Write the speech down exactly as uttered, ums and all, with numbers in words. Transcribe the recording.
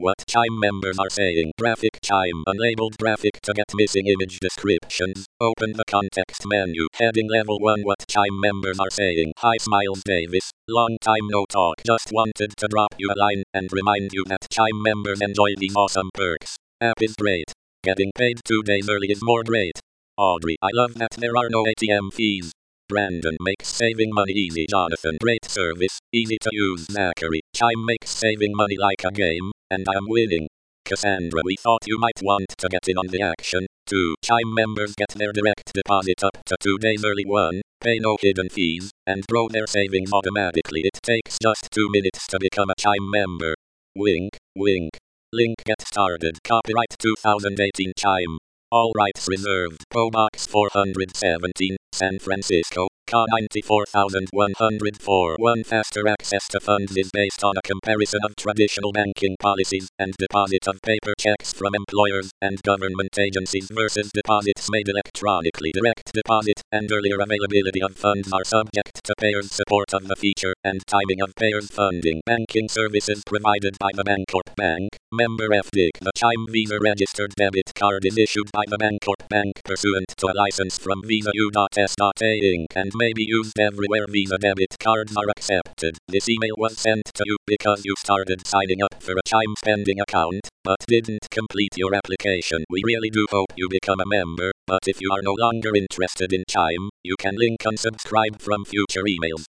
what Chime members are saying. Graphic Chime unlabeled graphic to get missing image descriptions. Open the context menu. Heading level one what Chime members are saying. Hi Smiles Davis. Long time no talk. Just wanted to drop you a line and remind you that Chime members enjoy these awesome perks. App is great. Getting paid two days early is more great. Audrey, I love that there are no A T M fees. Brandon makes saving money easy. Jonathan, great service, easy to use. Zachary, Chime makes saving money like a game, and I'm winning. Cassandra, we thought you might want to get in on the action. two. Chime members get their direct deposit up to two days early. one. Pay no hidden fees, and grow their savings automatically. It takes just two minutes to become a Chime member. Wink, wink. Link get started. Copyright two thousand eighteen Chime. All rights reserved. P O Box four hundred seventeen, San Francisco, C A ninety-four thousand one hundred four. One faster access to funds is based on a comparison of traditional banking policies and deposit of paper checks from employers and government agencies versus deposits made electronically. Direct deposit and earlier availability of funds are subject to payers' support of the feature and timing of payers' funding. Banking services provided by the Bancorp Bank. Member F D I C. The Chime Visa registered debit card is issued by the Bancorp Bank pursuant to a license from Visa U S A Incorporated and may be used everywhere Visa debit cards are accepted. This email was sent to you because you started signing up for a Chime spending account, but didn't complete your application. We really do hope you become a member, but if you are no longer interested in Chime, you can link unsubscribe from future emails.